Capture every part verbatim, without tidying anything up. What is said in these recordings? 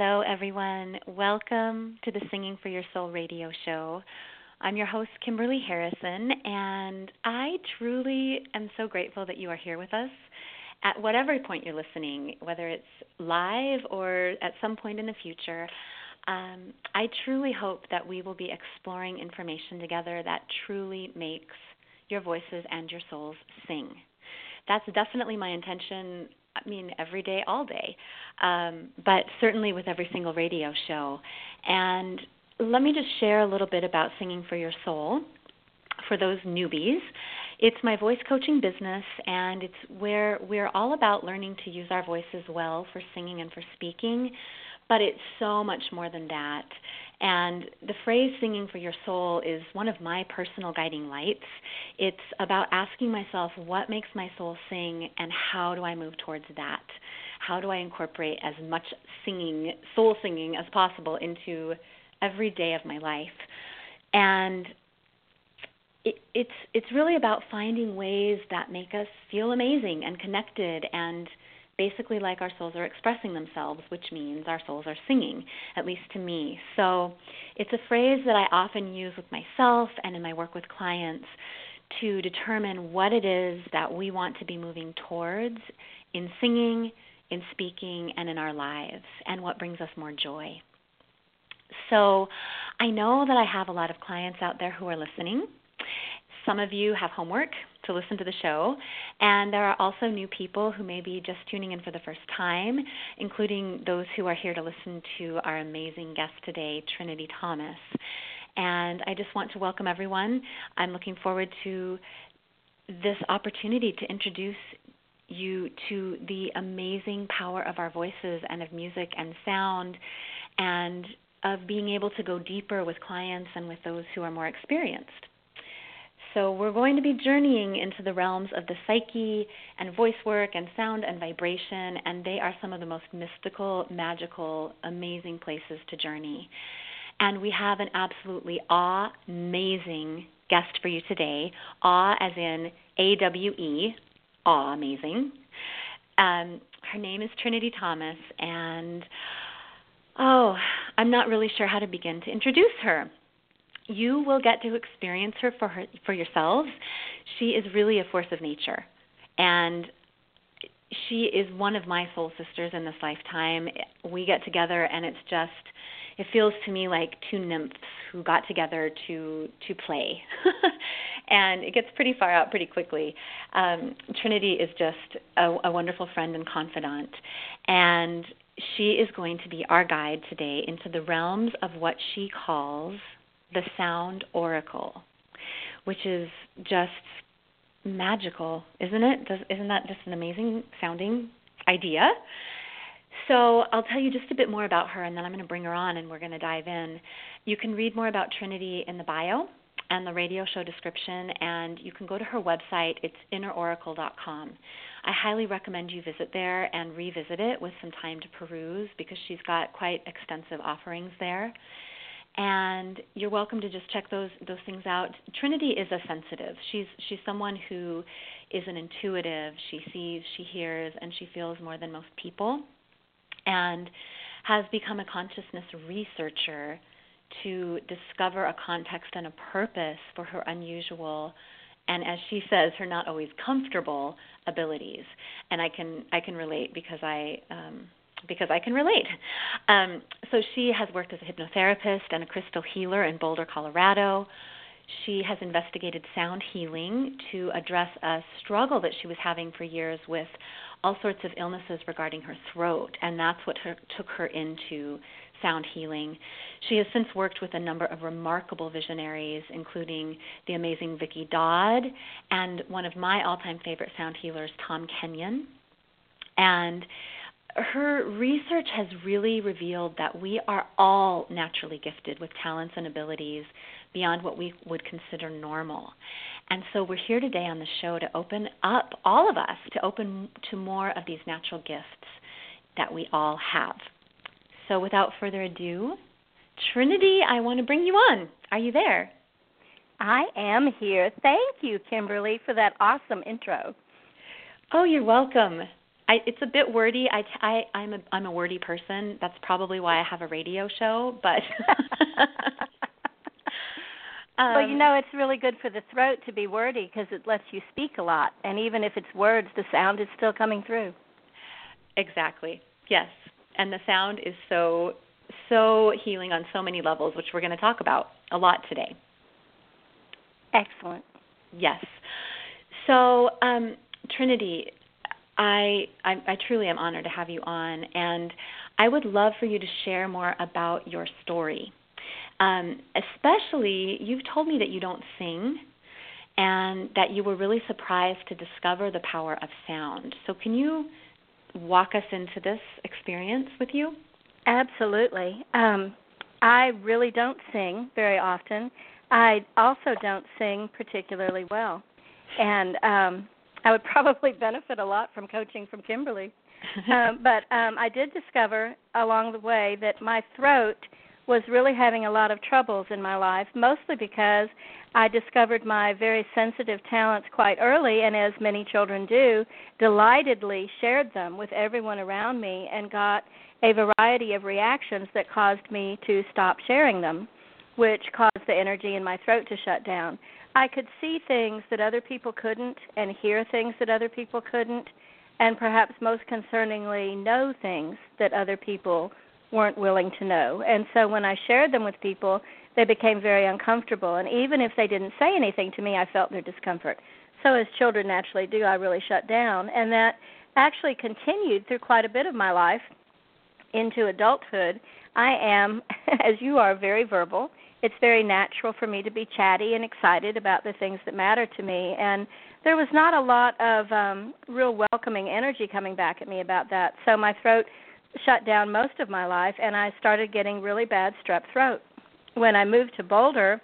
Hello, everyone. Welcome to the Singing for Your Soul radio show. I'm your host, Kimberly Harrison, and I truly am so grateful that you are here with us at whatever point you're listening, whether it's live or at some point in the future. Um, I truly hope that we will be exploring information together that truly makes your voices and your souls sing. That's definitely my intention, I mean, every day, all day, um, but certainly with every single radio show. And let me just share a little bit about Singing for Your Soul for those newbies. It's my voice coaching business, and it's where we're all about learning to use our voices well for singing and for speaking, but it's so much more than that. And the phrase singing for your soul is one of my personal guiding lights. It's about asking myself what makes my soul sing and how do I move towards that? How do I incorporate as much singing, soul singing as possible into every day of my life? And it, it's it's really about finding ways that make us feel amazing and connected and basically like our souls are expressing themselves, which means our souls are singing, at least to me. So it's a phrase that I often use with myself and in my work with clients to determine what it is that we want to be moving towards in singing, in speaking, and in our lives, and what brings us more joy. So I know that I have a lot of clients out there who are listening. Some of you have homework to listen to the show, and there are also new people who may be just tuning in for the first time, including those who are here to listen to our amazing guest today, Trinity Thomas. And I just want to welcome everyone. I'm looking forward to this opportunity to introduce you to the amazing power of our voices and of music and sound, and of being able to go deeper with clients and with those who are more experienced. So we're going to be journeying into the realms of the psyche and voice work and sound and vibration, and they are some of the most mystical, magical, amazing places to journey. And we have an absolutely awe-amazing guest for you today, awe as in A W E, awe-amazing. Um, her name is Trinity Thomas, and oh, I'm not really sure how to begin to introduce her. You will get to experience her for her for yourselves. She is really a force of nature, and she is one of my soul sisters in this lifetime. We get together, and it's just, it feels to me like two nymphs who got together to to play, and it gets pretty far out pretty quickly. Um, Trinity is just a, a wonderful friend and confidant, and she is going to be our guide today into the realms of what she calls the sound oracle, which is just magical, isn't it? Does, isn't that just an amazing sounding idea? So I'll tell you just a bit more about her, and then I'm going to bring her on, and we're going to dive in. You can read more about Trinity in the bio and the radio show description, and you can go to her website. It's inner oracle dot com. I highly recommend you visit there and revisit it with some time to peruse, because she's got quite extensive offerings there. And you're welcome to just check those those things out. Trinity is a sensitive. She's she's someone who is an intuitive. She sees, she hears, and she feels more than most people, and has become a consciousness researcher to discover a context and a purpose for her unusual, and as she says, her not always comfortable abilities. And I can I can relate because I um, because I can relate. Um, so she has worked as a hypnotherapist and a crystal healer in Boulder, Colorado. She has investigated sound healing to address a struggle that she was having for years with all sorts of illnesses regarding her throat, and that's what her, took her into sound healing. She has since worked with a number of remarkable visionaries, including the amazing Vicki Dodd and one of my all-time favorite sound healers, Tom Kenyon. And her research has really revealed that we are all naturally gifted with talents and abilities beyond what we would consider normal. And so we're here today on the show to open up, all of us, to open to more of these natural gifts that we all have. So without further ado, Trinity, I want to bring you on. Are you there? I am here. Thank you, Kimberly, for that awesome intro. Oh, you're welcome. I I, it's a bit wordy. I, I, I'm a I'm a wordy person. That's probably why I have a radio show. But um, well, you know, it's really good for the throat to be wordy because it lets you speak a lot, and even if it's words, the sound is still coming through. Exactly. Yes, and the sound is so so healing on so many levels, which we're going to talk about a lot today. Excellent. Yes. So, um, Trinity, I, I I truly am honored to have you on, and I would love for you to share more about your story. Um, especially, you've told me that you don't sing, and that you were really surprised to discover the power of sound. So, can you walk us into this experience with you? Absolutely. Um, I really don't sing very often. I also don't sing particularly well, and um, I would probably benefit a lot from coaching from Kimberly. um, but um, I did discover along the way that my throat was really having a lot of troubles in my life, mostly because I discovered my very sensitive talents quite early, and as many children do, delightedly shared them with everyone around me and got a variety of reactions that caused me to stop sharing them, which caused the energy in my throat to shut down. I could see things that other people couldn't and hear things that other people couldn't, and perhaps most concerningly know things that other people weren't willing to know. And so when I shared them with people, they became very uncomfortable. And even if they didn't say anything to me, I felt their discomfort. So as children naturally do, I really shut down. And that actually continued through quite a bit of my life into adulthood. I am, as you are, very verbal. It's very natural for me to be chatty and excited about the things that matter to me. And there was not a lot of um, real welcoming energy coming back at me about that. So my throat shut down most of my life, and I started getting really bad strep throat. When I moved to Boulder,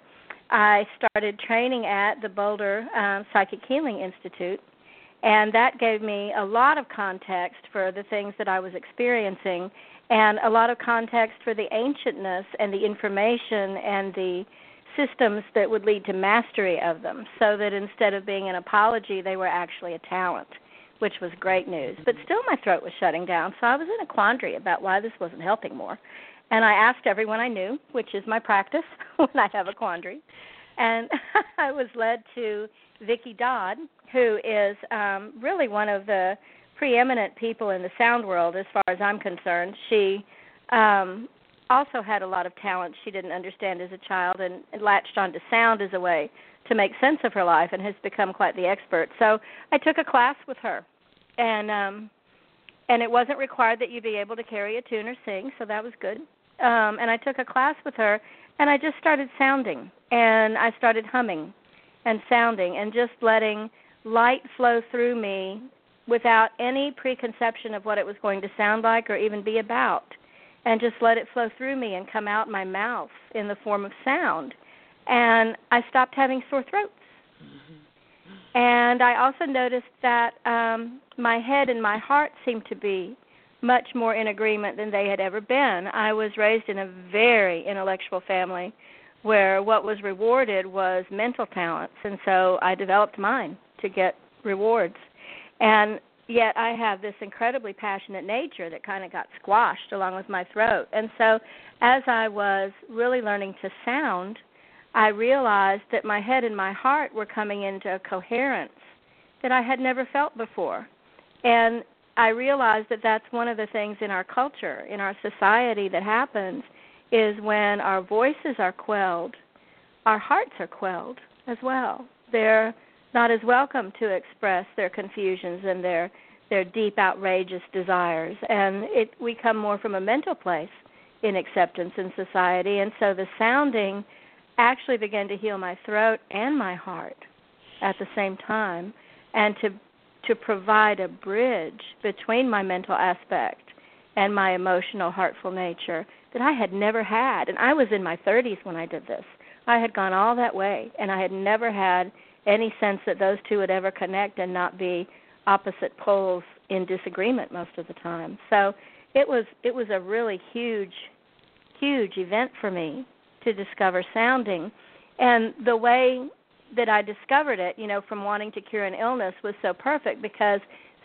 I started training at the Boulder um, Psychic Healing Institute, and that gave me a lot of context for the things that I was experiencing and a lot of context for the ancientness and the information and the systems that would lead to mastery of them, so that instead of being an apology, they were actually a talent, which was great news. But still my throat was shutting down, so I was in a quandary about why this wasn't helping more. And I asked everyone I knew, which is my practice when I have a quandary. And I was led to Vicki Dodd, who is um, really one of the preeminent people in the sound world as far as I'm concerned. She um, also had a lot of talent she didn't understand as a child and latched onto sound as a way to make sense of her life and has become quite the expert. So I took a class with her, and um, and it wasn't required that you be able to carry a tune or sing, so that was good. Um, and I took a class with her, and I just started sounding, and I started humming and sounding and just letting light flow through me without any preconception of what it was going to sound like or even be about, and just let it flow through me and come out my mouth in the form of sound. And I stopped having sore throats. And I also noticed that um, my head and my heart seemed to be much more in agreement than they had ever been. I was raised in a very intellectual family where what was rewarded was mental talents, and so I developed mine to get rewards. And yet I have this incredibly passionate nature that kind of got squashed along with my throat. And so as I was really learning to sound, I realized that my head and my heart were coming into a coherence that I had never felt before. And I realized that that's one of the things in our culture, in our society that happens, is when our voices are quelled, our hearts are quelled as well. They're not as welcome to express their confusions and their their deep, outrageous desires. And it, we come more from a mental place in acceptance in society. And so the sounding actually began to heal my throat and my heart at the same time, and to to provide a bridge between my mental aspect and my emotional, heartful nature that I had never had. And I was in my thirties when I did this. I had gone all that way, and I had never had any sense that those two would ever connect and not be opposite poles in disagreement most of the time. So it was it was a really huge, huge event for me to discover sounding. And the way that I discovered it, you know, from wanting to cure an illness was so perfect, because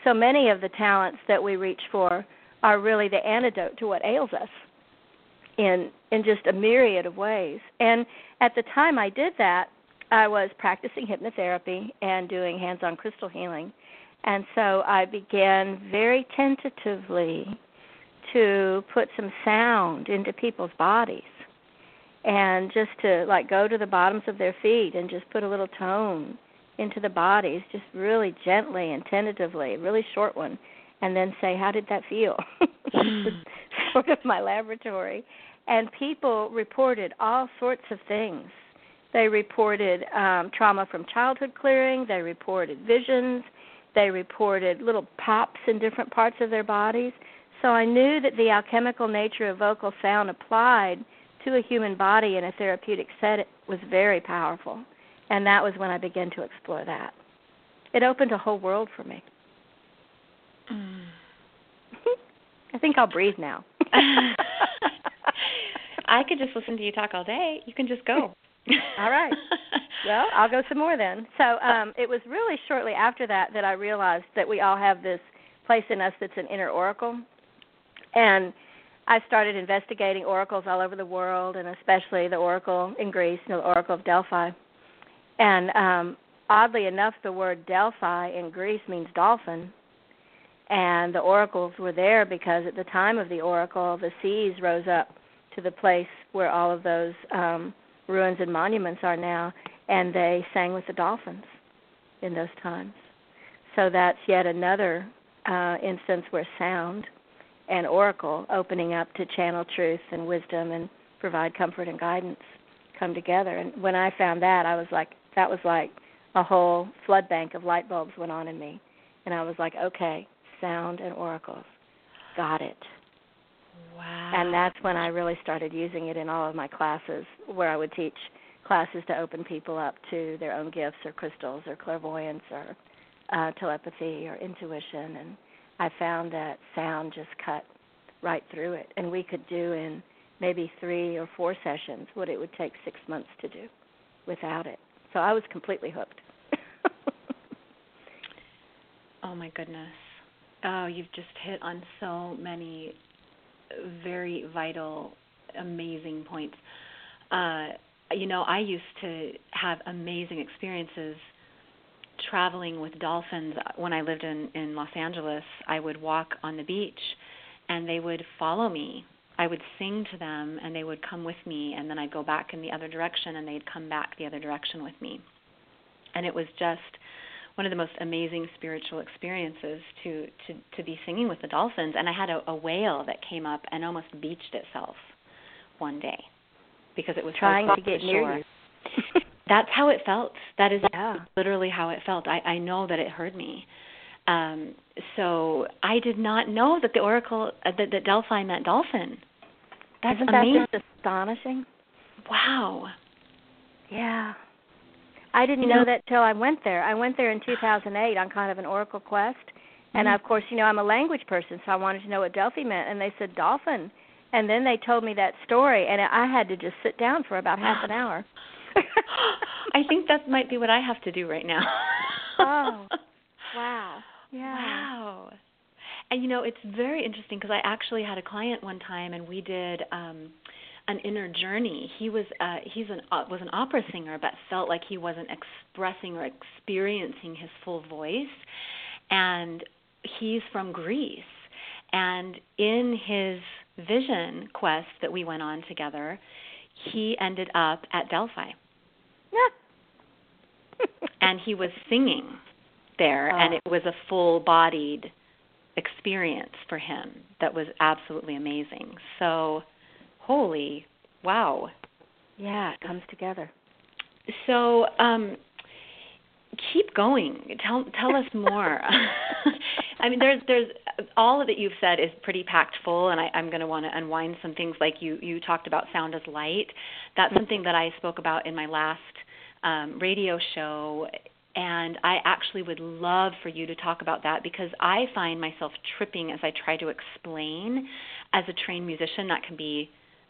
so many of the talents that we reach for are really the antidote to what ails us in in just a myriad of ways. And at the time I did that, I was practicing hypnotherapy and doing hands-on crystal healing. And so I began very tentatively to put some sound into people's bodies, and just to like go to the bottoms of their feet and just put a little tone into the bodies, just really gently and tentatively, really short one, and then say, how did that feel? Sort of my laboratory. And people reported all sorts of things. They reported um, trauma from childhood clearing. They reported visions. They reported little pops in different parts of their bodies. So I knew that the alchemical nature of vocal sound applied to a human body in a therapeutic setting was very powerful. And that was when I began to explore that. It opened a whole world for me. Mm. I think I'll breathe now. I could just listen to you talk all day. You can just go. All right. Well, I'll go some more then. So um, it was really shortly after that that I realized that we all have this place in us that's an inner oracle. And I started investigating oracles all over the world, and especially the oracle in Greece, the oracle of Delphi. And um, oddly enough, the word Delphi in Greece means dolphin. And the oracles were there because at the time of the oracle, the seas rose up to the place where all of those um, ruins and monuments are now, and they sang with the dolphins in those times. So that's yet another uh, instance where sound and oracle opening up to channel truth and wisdom and provide comfort and guidance come together. And when I found that, I was like, that was like a whole flood bank of light bulbs went on in me. And I was like, okay, sound and oracles, got it. Wow. And that's when I really started using it in all of my classes, where I would teach classes to open people up to their own gifts or crystals or clairvoyance or uh, telepathy or intuition. And I found that sound just cut right through it. And we could do in maybe three or four sessions what it would take six months to do without it. So I was completely hooked. Oh, my goodness. Oh, you've just hit on so many very vital, amazing points. Uh, you know, I used to have amazing experiences traveling with dolphins. When I lived in, in Los Angeles, I would walk on the beach, and they would follow me. I would sing to them, and they would come with me, and then I'd go back in the other direction, and they'd come back the other direction with me. And it was just one of the most amazing spiritual experiences to, to, to be singing with the dolphins. And I had a, a whale that came up and almost beached itself one day because it was trying so to get to near you. That's how it felt. That is yeah. literally how it felt. I, I know that it heard me. Um, so I did not know that the oracle, uh, that, that Delphi meant dolphin. That's Isn't amazing. that just astonishing? Wow. Yeah. I didn't you know, know that till I went there. I went there in two thousand eight on kind of an oracle quest. And, mm-hmm. of course, you know, I'm a language person, so I wanted to know what Delphi meant. And they said dolphin. And then they told me that story, and I had to just sit down for about half an hour. I think that might be what I have to do right now. Oh, wow. Yeah. Wow. And, you know, it's very interesting because I actually had a client one time, and we did um, an inner journey. He was uh, he's an uh, was an opera singer, but felt like he wasn't expressing or experiencing his full voice. And he's from Greece. And in his vision quest that we went on together, he ended up at Delphi. Yeah. And he was singing there, oh. and it was a full-bodied experience for him that was absolutely amazing. So, holy, wow. Yeah, it comes together. So, um, keep going. Tell tell us more. I mean, there's there's all of that you've said is pretty packed full, and I, I'm going to want to unwind some things. Like you you talked about sound as light. That's something that I spoke about in my last um, radio show, and I actually would love for you to talk about that because I find myself tripping as I try to explain. As a trained musician, that can be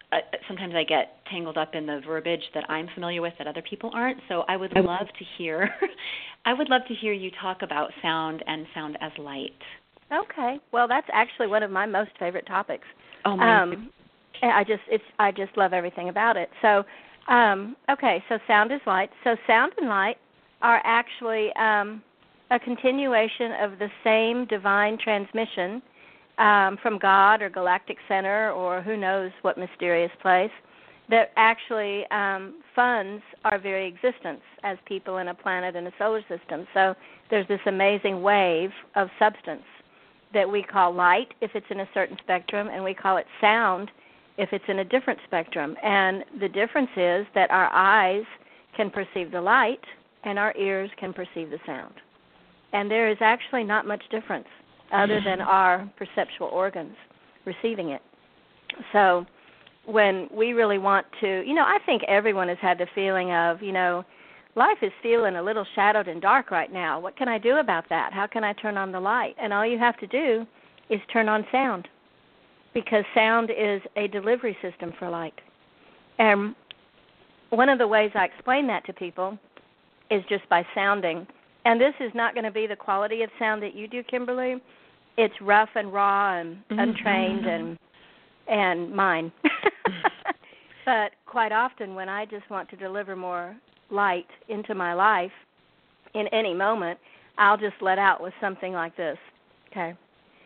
uh, sometimes I get tangled up in the verbiage that I'm familiar with that other people aren't. So I would love to hear, I would love to hear you talk about sound and sound as light. Okay. Well, that's actually one of my most favorite topics. Oh my. Um, I just it's I just love everything about it. So, um, okay. So sound is light. So sound and light are actually um, a continuation of the same divine transmission um, from God or galactic center or who knows what mysterious place that actually um, funds our very existence as people in a planet and a solar system. So there's this amazing wave of substance that we call light if it's in a certain spectrum, and we call it sound if it's in a different spectrum. And the difference is that our eyes can perceive the light and our ears can perceive the sound. And there is actually not much difference other than our perceptual organs receiving it. So when we really want to, you know, I think everyone has had the feeling of, you know, life is feeling a little shadowed and dark right now. What can I do about that? How can I turn on the light? And all you have to do is turn on sound, because sound is a delivery system for light. And one of the ways I explain that to people is just by sounding. And this is not going to be the quality of sound that you do, Kimberly. It's rough and raw and untrained and and mine. But quite often when I just want to deliver more light into my life in any moment, I'll just let out with something like this. Okay.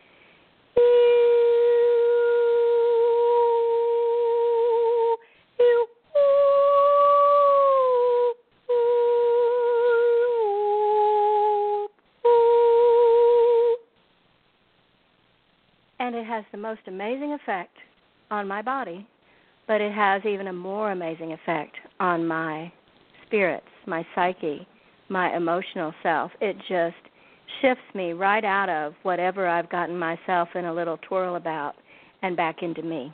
And it has the most amazing effect on my body, but it has even a more amazing effect on my spirits, my psyche, my emotional self. It just shifts me right out of whatever I've gotten myself in a little twirl about and back into me.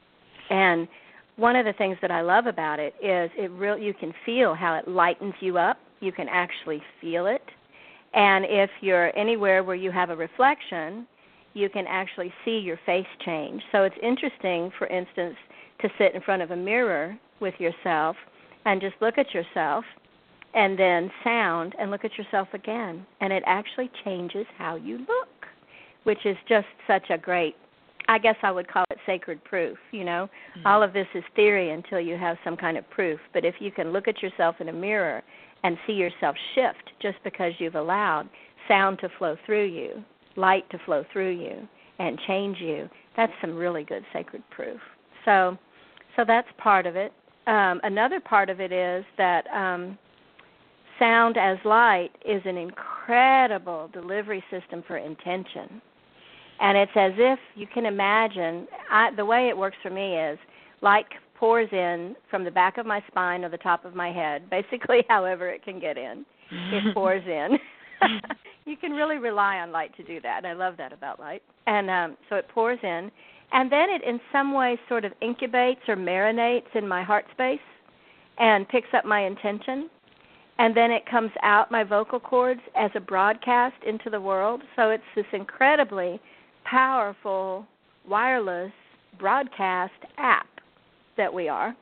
And one of the things that I love about it is it real you can feel how it lightens you up. You can actually feel it. And if you're anywhere where you have a reflection, you can actually see your face change. So it's interesting, for instance, to sit in front of a mirror with yourself and just look at yourself and then sound and look at yourself again. And it actually changes how you look, which is just such a great, I guess I would call it sacred proof, you know. Mm-hmm. All of this is theory until you have some kind of proof. But if you can look at yourself in a mirror and see yourself shift just because you've allowed sound to flow through you, light to flow through you, and change you, that's some really good sacred proof. So, so that's part of it. Um, another part of it is that um, sound as light is an incredible delivery system for intention. And it's as if you can imagine, I, the way it works for me is light pours in from the back of my spine or the top of my head, basically however it can get in. It pours in. You can really rely on light to do that, and I love that about light. And um, so it pours in, and then it in some way sort of incubates or marinates in my heart space and picks up my intention, and then it comes out my vocal cords as a broadcast into the world. So it's this incredibly powerful wireless broadcast app that we are,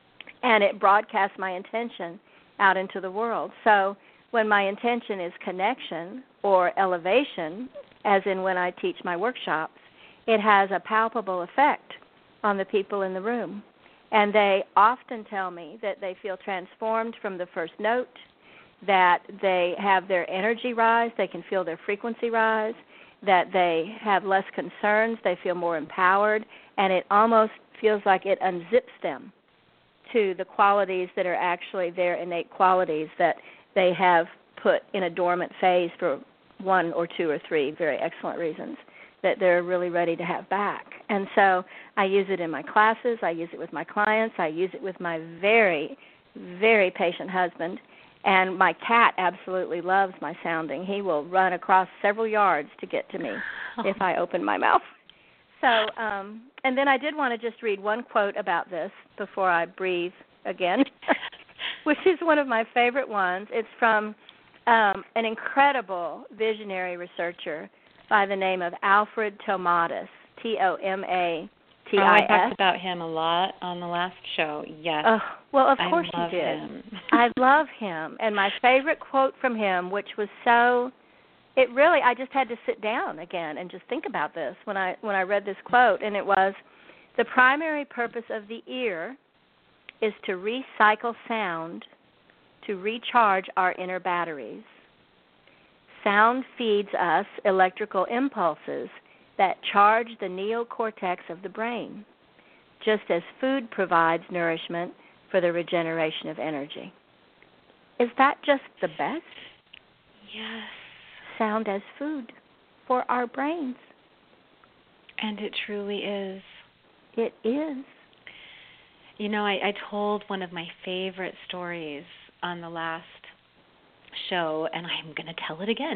and it broadcasts my intention out into the world. So when my intention is connection or elevation, as in when I teach my workshops, it has a palpable effect on the people in the room. And they often tell me that they feel transformed from the first note, that they have their energy rise, they can feel their frequency rise, that they have less concerns, they feel more empowered, and it almost feels like it unzips them to the qualities that are actually their innate qualities that they have put in a dormant phase for one or two or three very excellent reasons that they're really ready to have back. And so I use it in my classes, I use it with my clients, I use it with my very, very patient husband, and my cat absolutely loves my sounding. He will run across several yards to get to me oh. if I open my mouth. So, um, and then I did want to just read one quote about this before I breathe again, which is one of my favorite ones. It's from um, an incredible visionary researcher by the name of Alfred Tomatis, T O M A T Oh, I I talked S. about him a lot on the last show. Yes. Oh, well, of course I love you did. him. I love him. And my favorite quote from him, which was so, it really, I just had to sit down again and just think about this when I when I read this quote, and it was, the primary purpose of the ear is to recycle sound to recharge our inner batteries. Sound feeds us electrical impulses that charge the neocortex of the brain, just as food provides nourishment for the regeneration of energy. Is that just the best? Yes. Sound as food for our brains. And it truly is. It is. You know, I, I told one of my favorite stories on the last show, and I'm going to tell it again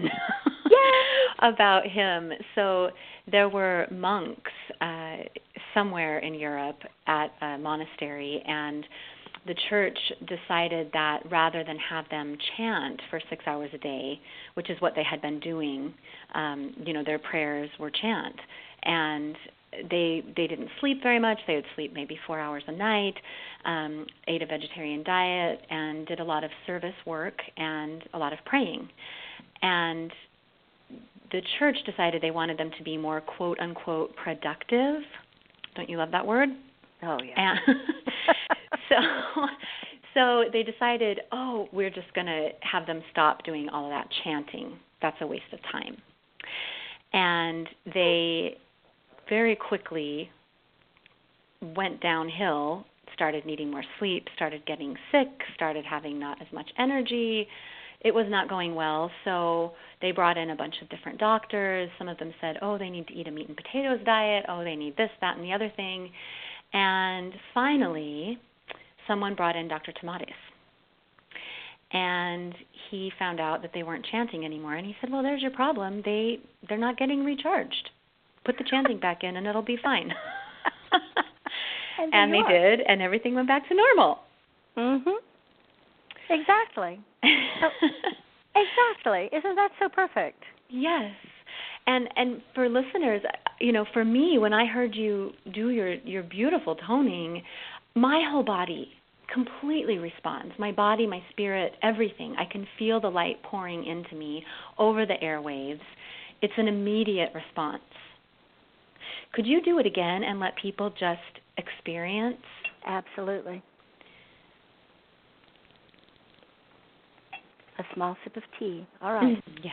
about him. So there were monks uh, somewhere in Europe at a monastery, and the church decided that rather than have them chant for six hours a day, which is what they had been doing, um, you know, their prayers were chant, and they they didn't sleep very much. They would sleep maybe four hours a night, um, ate a vegetarian diet, and did a lot of service work and a lot of praying. And the church decided they wanted them to be more quote unquote productive. Don't you love that word? Oh yeah. And so so they decided, oh, we're just going to have them stop doing all of that chanting. That's a waste of time. And they very quickly went downhill, started needing more sleep, started getting sick, started having not as much energy. It was not going well, so they brought in a bunch of different doctors. Some of them said, oh, they need to eat a meat and potatoes diet. Oh, they need this, that, and the other thing. And finally, someone brought in Doctor Tomates. And he found out that they weren't chanting anymore. And he said, well, there's your problem. They, they're not getting recharged. Put the chanting back in and it'll be fine. and, and they are. did, and everything went back to normal. Mhm. Exactly. So, exactly. Isn't that so perfect? Yes. And and for listeners, you know, for me, when I heard you do your, your beautiful toning, my whole body completely responds. My body, my spirit, everything. I can feel the light pouring into me over the airwaves. It's an immediate response. Could you do it again and let people just experience? Absolutely. A small sip of tea. All right. Yes.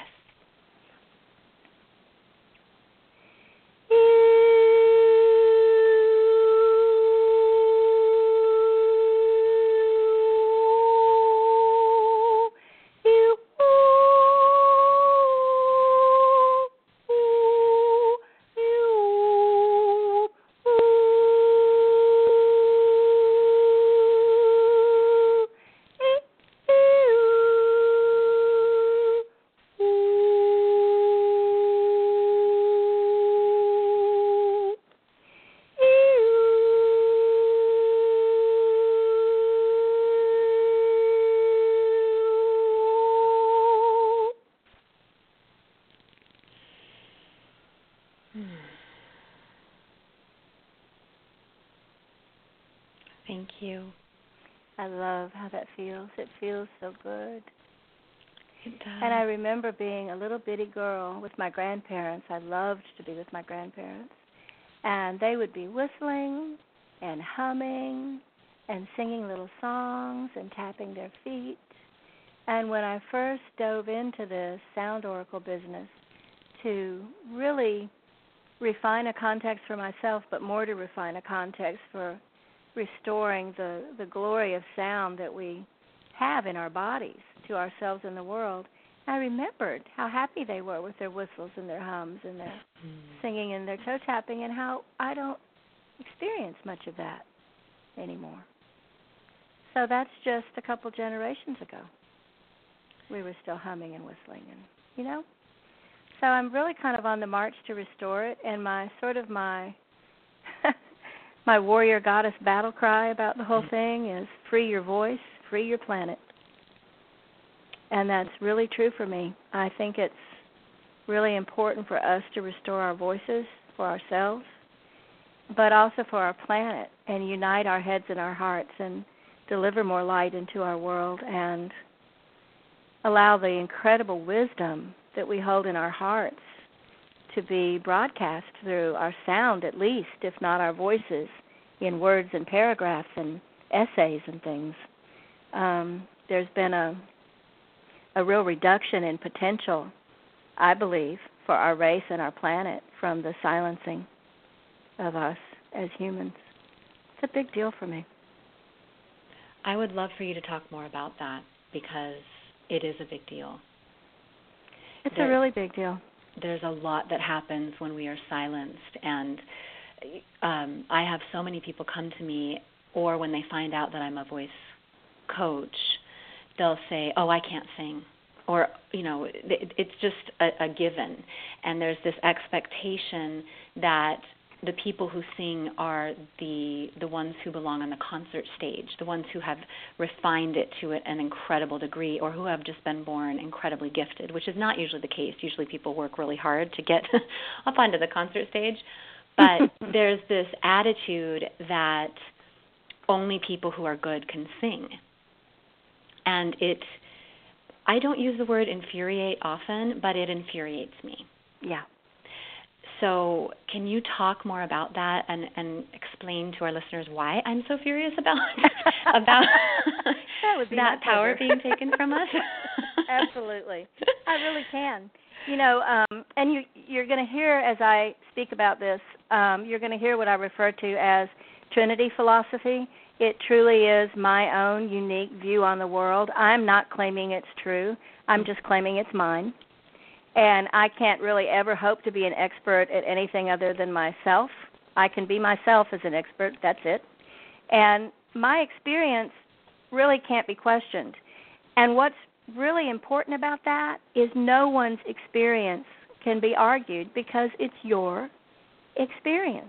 Thank you. I love how that feels. It feels so good. It does. And I remember being a little bitty girl with my grandparents. I loved to be with my grandparents. And they would be whistling and humming and singing little songs and tapping their feet. And when I first dove into this sound oracle business to really refine a context for myself, but more to refine a context for restoring the, the glory of sound that we have in our bodies to ourselves and the world, I remembered how happy they were with their whistles and their hums and their mm. singing and their toe tapping, and how I don't experience much of that anymore. So that's just a couple generations ago. We were still humming and whistling, and you know. So I'm really kind of on the march to restore it, and my sort of my my warrior goddess battle cry about the whole thing is free your voice, free your planet. And that's really true for me. I think it's really important for us to restore our voices for ourselves but also for our planet, and unite our heads and our hearts and deliver more light into our world and allow the incredible wisdom that we hold in our hearts to be broadcast through our sound at least, if not our voices, in words and paragraphs and essays and things. Um, there's been a a real reduction in potential, I believe, for our race and our planet from the silencing of us as humans. It's a big deal for me. I would love for you to talk more about that because it is a big deal. It's there, a really big deal. There's a lot that happens when we are silenced, and um, I have so many people come to me, or when they find out that I'm a voice coach, they'll say, oh, I can't sing, or, you know, it, it's just a, a given. And there's this expectation that the people who sing are the the ones who belong on the concert stage, the ones who have refined it to an incredible degree, or who have just been born incredibly gifted, which is not usually the case. Usually people work really hard to get up onto the concert stage. But there's this attitude that only people who are good can sing. And it, I don't use the word infuriate often, but it infuriates me. Yeah. So can you talk more about that and, and explain to our listeners why I'm so furious about about that, would be that power being taken from us? Absolutely. I really can. You know, um, and you, you're going to hear as I speak about this, um, you're going to hear what I refer to as Trinity philosophy. It truly is my own unique view on the world. I'm not claiming it's true. I'm just claiming it's mine. And I can't really ever hope to be an expert at anything other than myself. I can be myself as an expert, that's it. And my experience really can't be questioned. And what's really important about that is no one's experience can be argued because it's your experience.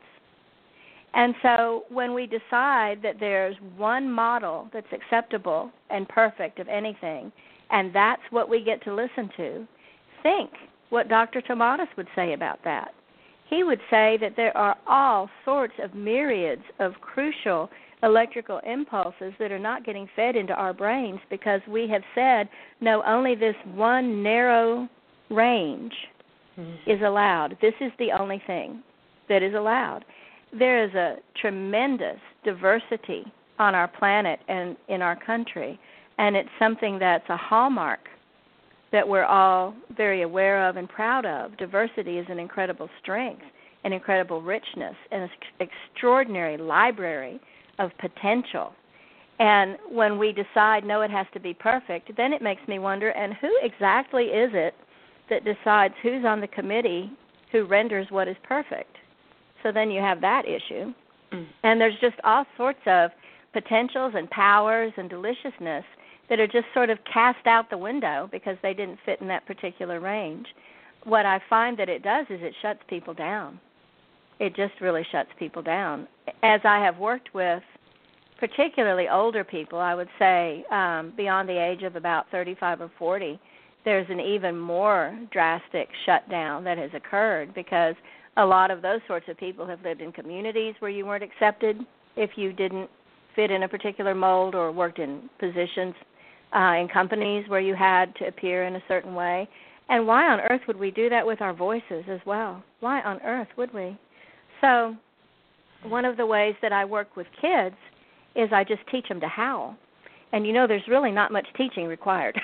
And so when we decide that there's one model that's acceptable and perfect of anything, and that's what we get to listen to, think what Doctor Tomatis would say about that. He would say that there are all sorts of myriads of crucial electrical impulses that are not getting fed into our brains because we have said, no, only this one narrow range mm-hmm. is allowed. This is the only thing that is allowed. There is a tremendous diversity on our planet and in our country, and it's something that's a hallmark that we're all very aware of and proud of. Diversity is an incredible strength, an incredible richness, and an extraordinary library of potential. And when we decide, no, it has to be perfect, then it makes me wonder, and who exactly is it that decides who's on the committee who renders what is perfect? So then you have that issue. Mm. And there's just all sorts of potentials and powers and deliciousness that are just sort of cast out the window because they didn't fit in that particular range. What I find that it does is it shuts people down. It just really shuts people down. As I have worked with particularly older people, I would say um, beyond the age of about thirty-five or forty, there's an even more drastic shutdown that has occurred because a lot of those sorts of people have lived in communities where you weren't accepted if you didn't fit in a particular mold or worked in positions uh, in companies where you had to appear in a certain way. And why on earth would we do that with our voices as well? Why on earth would we? So one of the ways that I work with kids is I just teach them to howl. And, you know, there's really not much teaching required.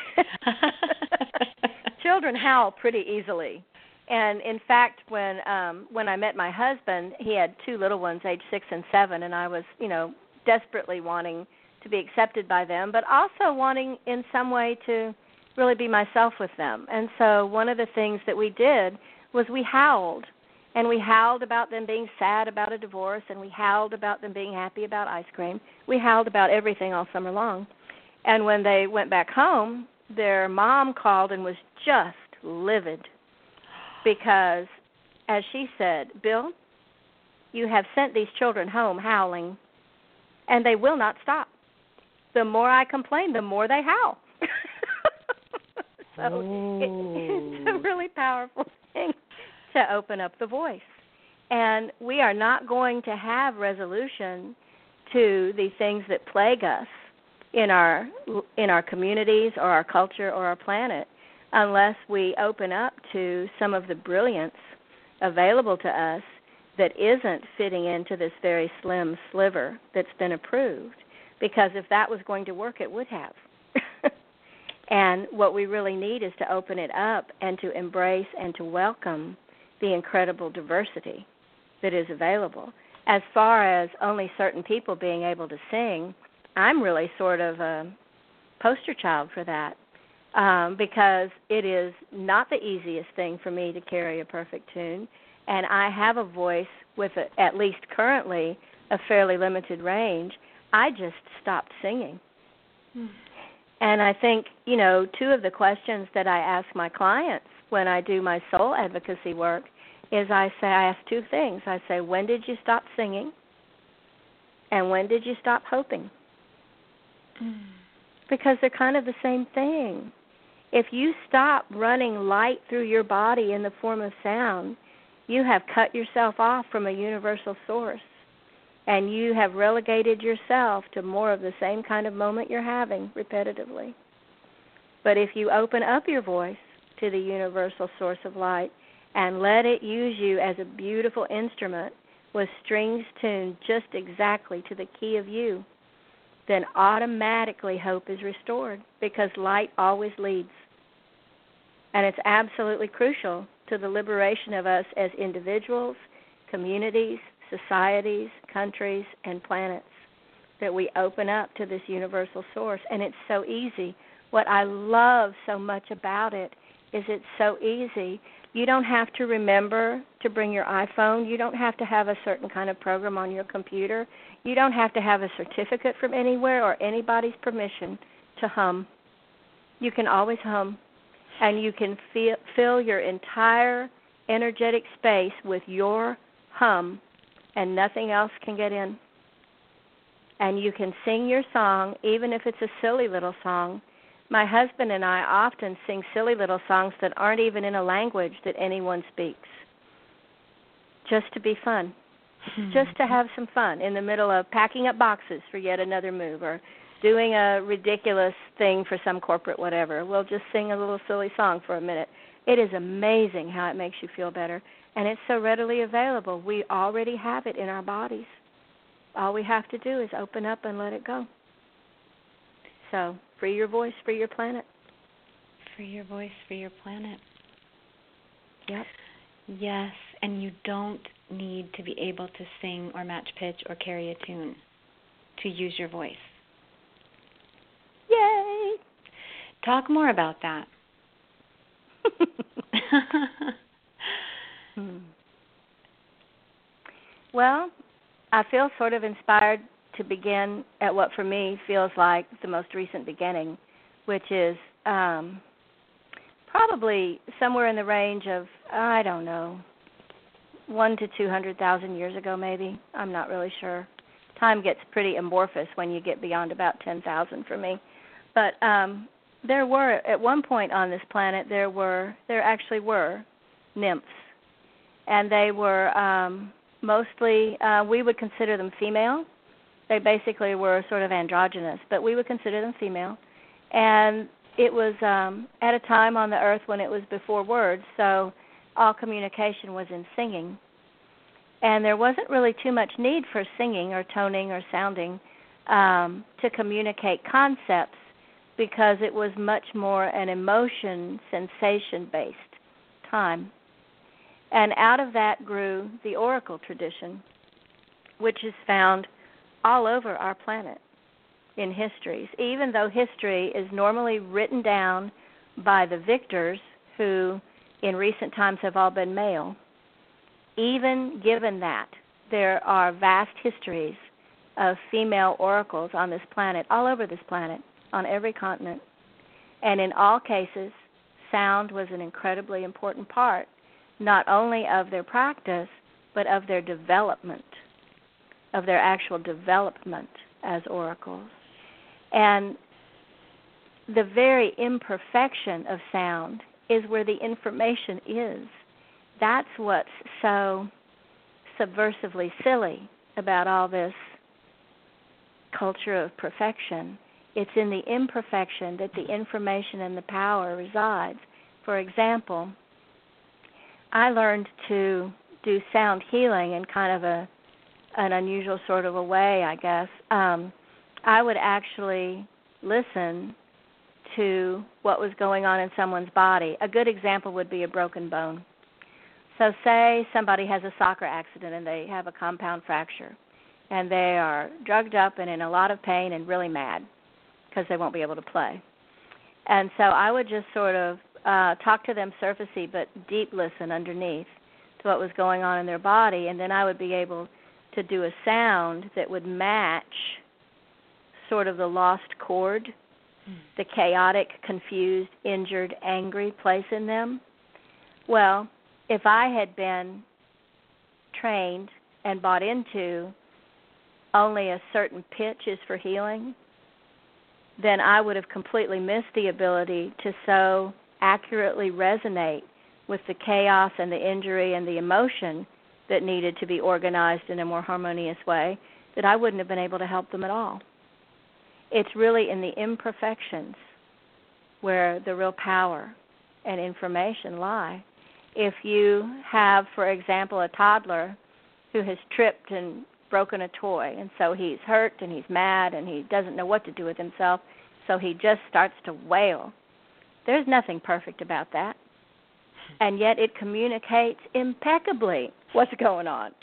Children howl pretty easily. And, in fact, when um, when I met my husband, he had two little ones, age six and seven, and I was, you know, desperately wanting to be accepted by them, but also wanting in some way to really be myself with them. And so one of the things that we did was we howled, and we howled about them being sad about a divorce, and we howled about them being happy about ice cream. We howled about everything all summer long. And when they went back home, their mom called and was just livid because, as she said, Bill, you have sent these children home howling, and they will not stop. The more I complain, the more they howl. So it, it's a really powerful thing to open up the voice. And we are not going to have resolution to the things that plague us in our in our communities or our culture or our planet unless we open up to some of the brilliance available to us that isn't fitting into this very slim sliver that's been approved. Because if that was going to work, it would have. And what we really need is to open it up and to embrace and to welcome the incredible diversity that is available. As far as only certain people being able to sing, I'm really sort of a poster child for that um, because it is not the easiest thing for me to carry a perfect tune, and I have a voice with, a, at least currently, a fairly limited range. I just stopped singing. Hmm. And I think, you know, two of the questions that I ask my clients when I do my soul advocacy work is I say, I ask two things. I say, when did you stop singing? And when did you stop hoping? Mm. Because they're kind of the same thing. If you stop running light through your body in the form of sound, you have cut yourself off from a universal source. And you have relegated yourself to more of the same kind of moment you're having repetitively. But if you open up your voice to the universal source of light and let it use you as a beautiful instrument with strings tuned just exactly to the key of you, then automatically hope is restored because light always leads. And it's absolutely crucial to the liberation of us as individuals, communities, societies, countries, and planets, that we open up to this universal source. And it's so easy. What I love so much about it is it's so easy. You don't have to remember to bring your iPhone. You don't have to have a certain kind of program on your computer. You don't have to have a certificate from anywhere or anybody's permission to hum. You can always hum. And you can feel, fill your entire energetic space with your hum, and nothing else can get in. And you can sing your song, even if it's a silly little song. My husband and I often sing silly little songs that aren't even in a language that anyone speaks, just to be fun, mm-hmm. just to have some fun in the middle of packing up boxes for yet another move or doing a ridiculous thing for some corporate whatever. We'll just sing a little silly song for a minute. It is amazing how it makes you feel better. And it's so readily available. We already have it in our bodies. All we have to do is open up and let it go. So, free your voice, free your planet. Free your voice, free your planet. Yep. Yes, and you don't need to be able to sing or match pitch or carry a tune to use your voice. Yay! Talk more about that. Hmm. Well, I feel sort of inspired to begin at what for me feels like the most recent beginning, which is um, probably somewhere in the range of, I don't know, one to two hundred thousand years ago maybe. I'm not really sure. Time gets pretty amorphous when you get beyond about ten thousand for me. But um, there were, at one point on this planet, there were, there actually were nymphs. And they were um, mostly, uh, we would consider them female. They basically were sort of androgynous, but we would consider them female. And it was um, at a time on the earth when it was before words, so all communication was in singing. And there wasn't really too much need for singing or toning or sounding um, to communicate concepts because it was much more an emotion, sensation-based time. And out of that grew the oracle tradition, which is found all over our planet in histories, even though history is normally written down by the victors who in recent times have all been male. Even given that, there are vast histories of female oracles on this planet, all over this planet, on every continent. And in all cases, sound was an incredibly important part, not only of their practice, but of their development, of their actual development as oracles. And the very imperfection of sound is where the information is. That's what's so subversively silly about all this culture of perfection. It's in the imperfection that the information and the power resides. For example, I learned to do sound healing in kind of a an unusual sort of a way, I guess. Um, I would actually listen to what was going on in someone's body. A good example would be a broken bone. So say somebody has a soccer accident and they have a compound fracture, and they are drugged up and in a lot of pain and really mad because they won't be able to play. And so I would just sort of uh, talk to them surfacey but deep listen underneath to what was going on in their body, and then I would be able to do a sound that would match sort of the lost chord, mm. the chaotic, confused, injured, angry place in them. Well, if I had been trained and bought into only a certain pitch is for healing, then I would have completely missed the ability to so accurately resonate with the chaos and the injury and the emotion that needed to be organized in a more harmonious way, that I wouldn't have been able to help them at all. It's really in the imperfections where the real power and information lie. If you have, for example, a toddler who has tripped and broken a toy, and so he's hurt and he's mad and he doesn't know what to do with himself, so he just starts to wail. There's nothing perfect about that. And yet it communicates impeccably what's going on.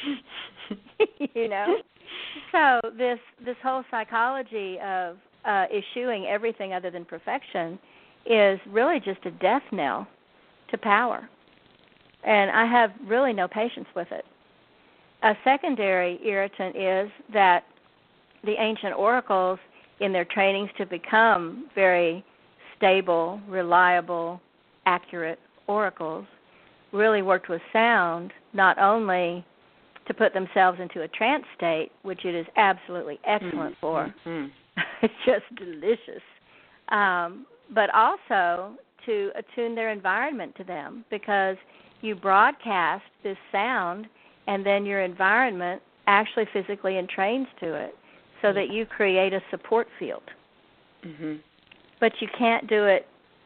You know? So this this whole psychology of uh, eschewing everything other than perfection is really just a death knell to power. And I have really no patience with it. A secondary irritant is that the ancient oracles, in their trainings to become very stable, reliable, accurate oracles, really worked with sound, not only to put themselves into a trance state, which it is absolutely excellent mm-hmm. for. Mm-hmm. It's just delicious. Um, but also to attune their environment to them, because you broadcast this sound and then your environment actually physically entrains to it so that you create a support field. Mm-hmm. But you can't do it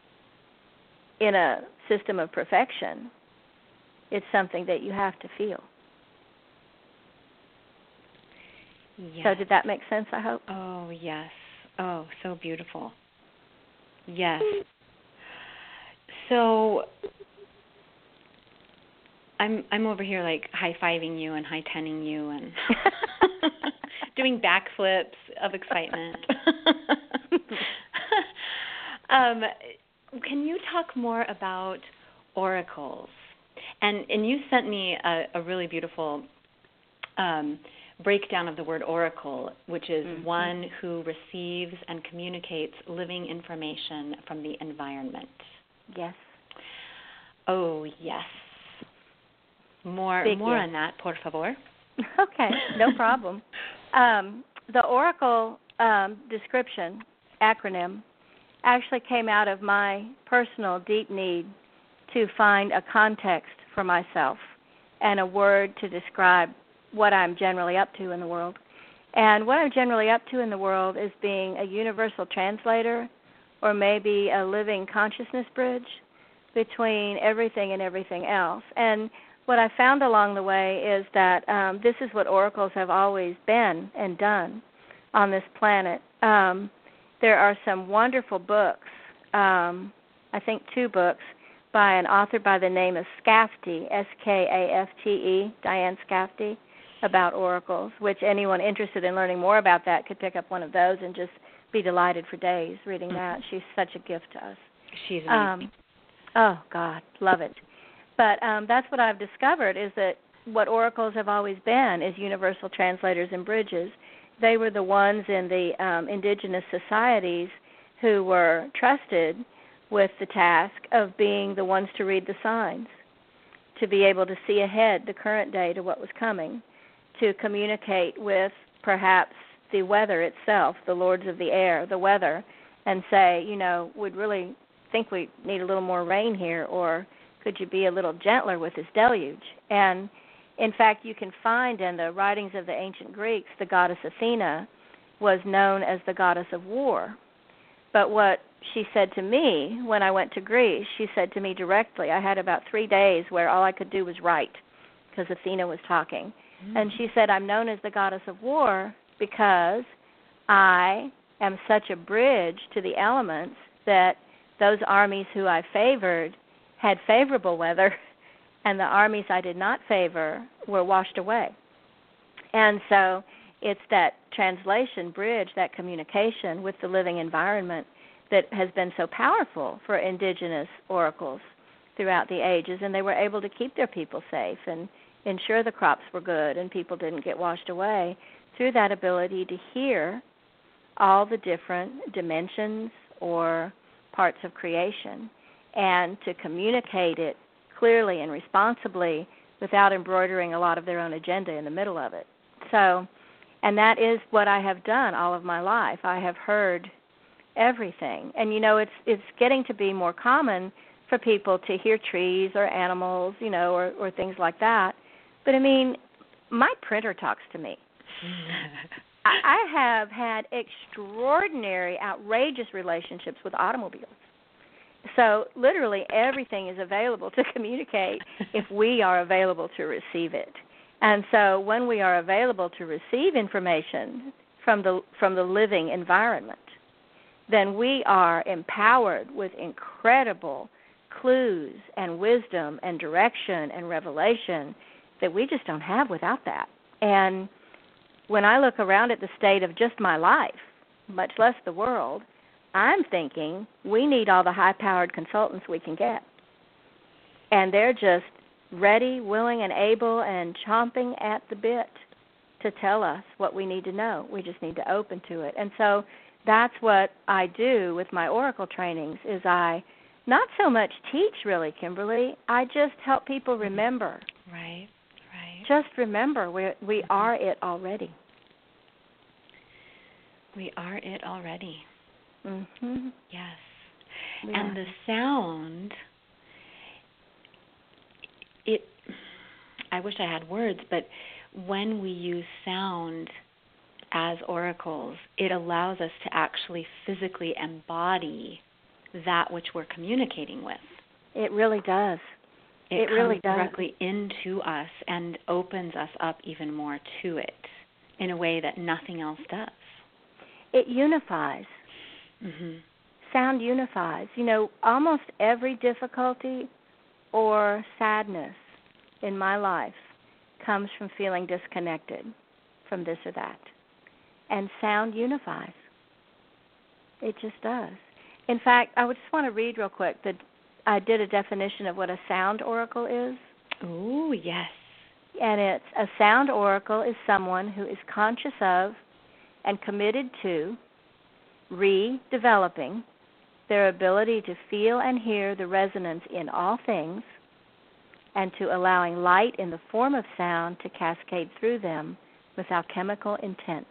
in a system of perfection. It's something that you have to feel. Yes. So did that make sense, I hope? Oh, yes. Oh, so beautiful. Yes. So I'm I'm over here like high-fiving you and high-tenning you and doing backflips of excitement. um, can you talk more about oracles? And and you sent me a, a really beautiful um, breakdown of the word oracle, which is mm-hmm. one who receives and communicates living information from the environment. Yes. Oh, yes. More Big more yes. on that, por favor. Okay, no problem. Um, the oracle um, description, acronym, actually came out of my personal deep need to find a context for myself and a word to describe what I'm generally up to in the world. And what I'm generally up to in the world is being a universal translator, or maybe a living consciousness bridge between everything and everything else. And what I found along the way is that um, this is what oracles have always been and done on this planet. Um, there are some wonderful books, um, I think two books, by an author by the name of Skafte, S K A F T E, Diane Skafte, about oracles, which anyone interested in learning more about that could pick up one of those and just be delighted for days reading mm-hmm. that. She's such a gift to us. She's amazing. Um, oh, God, love it. But um, that's what I've discovered, is that what oracles have always been is universal translators and bridges. They were the ones in the um, indigenous societies who were trusted with the task of being the ones to read the signs, to be able to see ahead the current day to what was coming, to communicate with perhaps the weather itself, the lords of the air, the weather, and say, you know, we'd really think we need a little more rain here, or could you be a little gentler with this deluge? And In fact, you can find in the writings of the ancient Greeks, the goddess Athena was known as the goddess of war. But what she said to me when I went to Greece, she said to me directly, I had about three days where all I could do was write because Athena was talking. Mm. And she said, I'm known as the goddess of war because I am such a bridge to the elements that those armies who I favored had favorable weather, and the armies I did not favor were washed away. And so it's that translation bridge, that communication with the living environment that has been so powerful for indigenous oracles throughout the ages, and they were able to keep their people safe and ensure the crops were good and people didn't get washed away through that ability to hear all the different dimensions or parts of creation and to communicate it clearly and responsibly without embroidering a lot of their own agenda in the middle of it. So, and that is what I have done all of my life. I have heard everything. And, you know, it's it's getting to be more common for people to hear trees or animals, you know, or, or things like that. But, I mean, my printer talks to me. I, I have had extraordinary, outrageous relationships with automobiles. So literally everything is available to communicate if we are available to receive it. And so when we are available to receive information from the from the living environment, then we are empowered with incredible clues and wisdom and direction and revelation that we just don't have without that. And when I look around at the state of just my life, much less the world, I'm thinking we need all the high-powered consultants we can get. And they're just ready, willing, and able and chomping at the bit to tell us what we need to know. We just need to open to it. And so that's what I do with my Oracle trainings is I not so much teach, really, Kimberly. I just help people remember. Right, right. Just remember we we are it already. We are it already. Mm-hmm. Yes. We and are. the sound, it, I wish I had words, but when we use sound as oracles, it allows us to actually physically embody that which we're communicating with. It really does. It, it comes really does. directly into us and opens us up even more to it in a way that nothing else does. It unifies. Mm-hmm. Sound unifies. You know, almost every difficulty or sadness in my life comes from feeling disconnected from this or that. And sound unifies. It just does. In fact, I would just want to read real quick that I did a definition of what a sound oracle is. Oh, yes. And it's a sound oracle is someone who is conscious of and committed to redeveloping their ability to feel and hear the resonance in all things and to allowing light in the form of sound to cascade through them without chemical intent.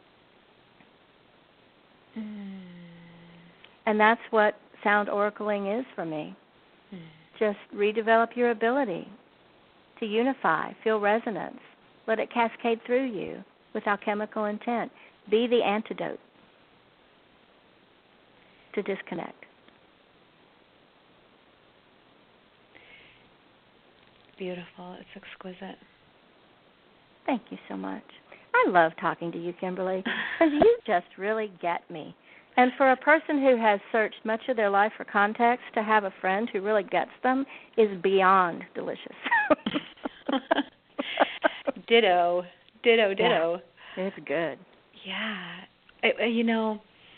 Mm. And that's what sound oracling is for me. Mm. Just redevelop your ability to unify, feel resonance, let it cascade through you without chemical intent. Be the antidote to disconnect. Beautiful. It's exquisite. Thank you so much. I love talking to you, Kimberly, because you just really get me. And for a person who has searched much of their life for context, to have a friend who really gets them is beyond delicious. Ditto. Ditto, ditto. Yeah, it's good. Yeah. It, you know,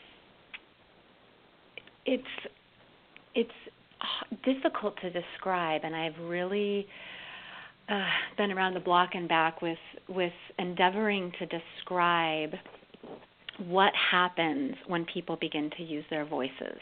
it's it's difficult to describe, and I've really uh, been around the block and back with with endeavoring to describe what happens when people begin to use their voices.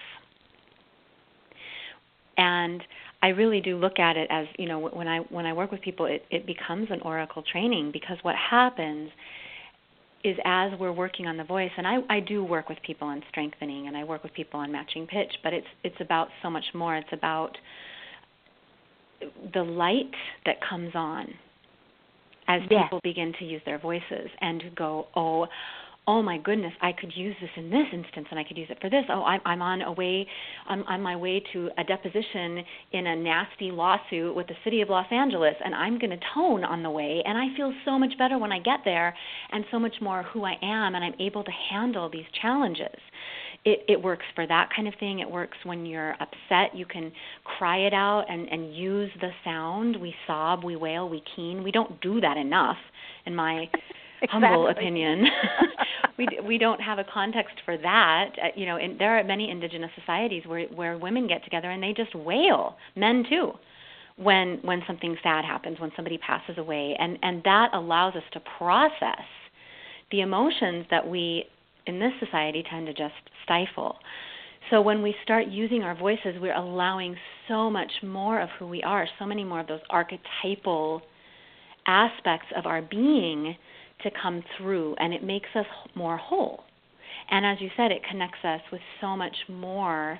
And I really do look at it as, you know, when I when I work with people, it, it becomes an oracle training, because what happens is as we're working on the voice, and I, I do work with people on strengthening, and I work with people on matching pitch, but it's it's about so much more. It's about the light that comes on as yes. people begin to use their voices and go, oh, oh my goodness, I could use this in this instance, and I could use it for this. Oh, I'm, I'm on a way, I'm on my way to a deposition in a nasty lawsuit with the city of Los Angeles, and I'm going to tone on the way, and I feel so much better when I get there, and so much more who I am, and I'm able to handle these challenges. It, it works for that kind of thing. It works when you're upset. You can cry it out and, and use the sound. We sob, we wail, we keen. We don't do that enough, in my Exactly. humble opinion. we we don't have a context for that. Uh, you know, and there are many indigenous societies where where women get together and they just wail, men too, when when something sad happens, when somebody passes away, and and that allows us to process the emotions that we in this society tend to just stifle. So when we start using our voices, we're allowing so much more of who we are, so many more of those archetypal aspects of our being to come through, and it makes us more whole. And as you said, it connects us with so much more